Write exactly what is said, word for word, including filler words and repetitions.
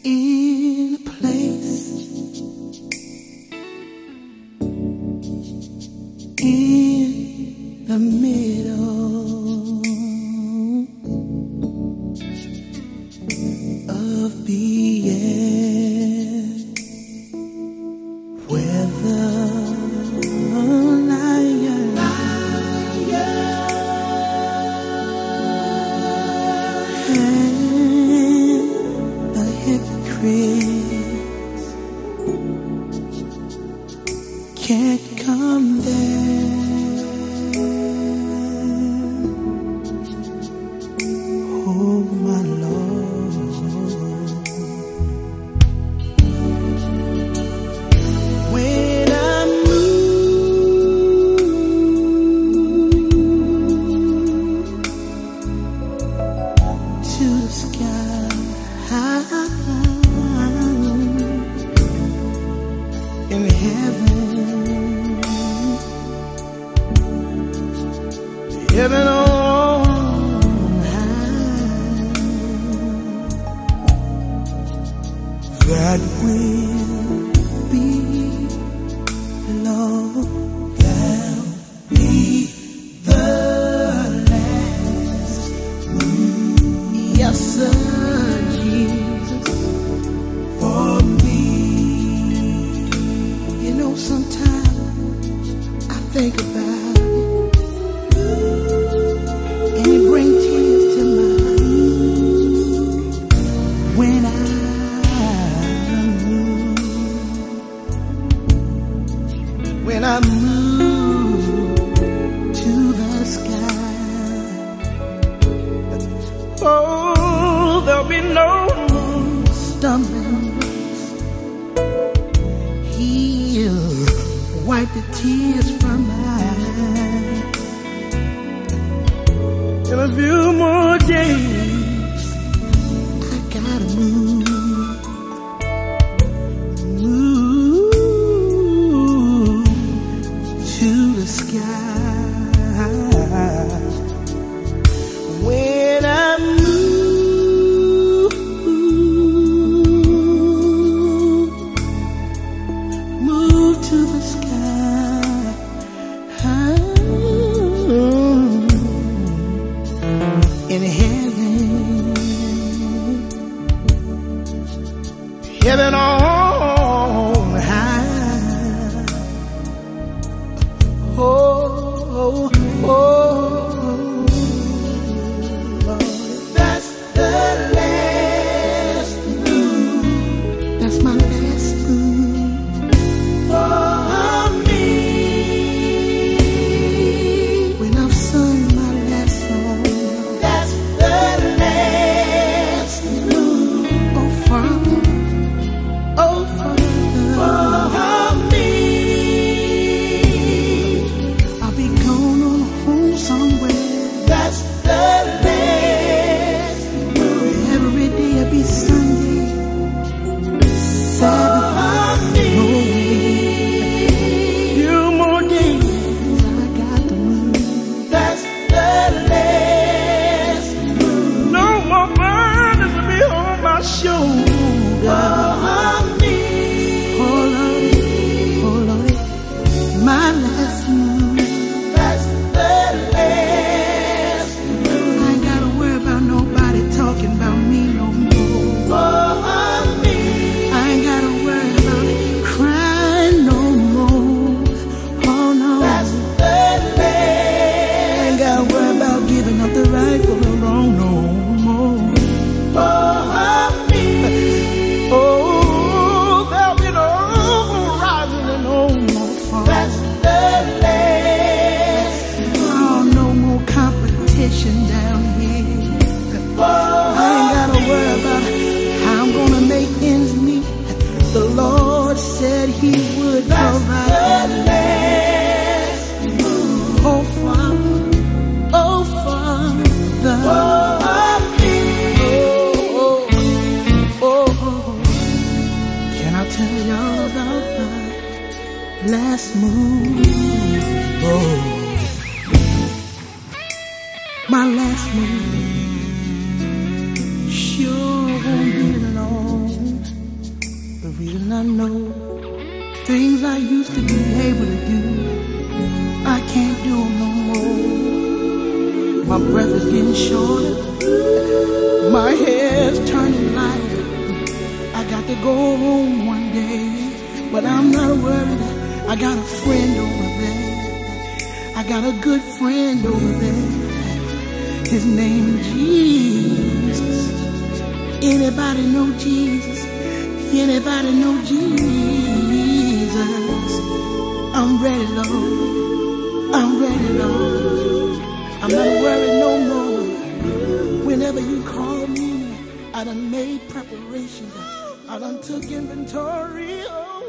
in a place in the middle of the air, where the lion, lion and the hypocrites can't come there. Oh my Lord, when I move to the sky, in heaven, heaven on that will be, Lord, that'll be the last. Yes, sir, Jesus, for me. You know, sometimes I think about it, and it brings tears to my eyes when I When I move to the sky, oh, there'll be no stumbling blocks. He'll wipe the tears from my eyes. In a few more days, I gotta move. When I move, move to the sky, in heaven, heaven on high. Oh, oh, oh. Down here, I ain't gotta worry about how I'm gonna make ends meet. The Lord said He would provide. Oh Father, oh Father, oh, oh, oh, oh. Can I tell y'all about my last move? Oh. My last move sure won't be long. And I know things I used to be able to do, I can't do them no more. My breath is getting shorter, my hair's turning lighter. I got to go home one day, but I'm not worried. I got a friend over there. I got a good friend over there. His name is Jesus. Anybody know Jesus? Anybody know Jesus? I'm ready, Lord. I'm ready, Lord. I'm not worried no more. Whenever you call me, I done made preparations. I done took inventory. Oh.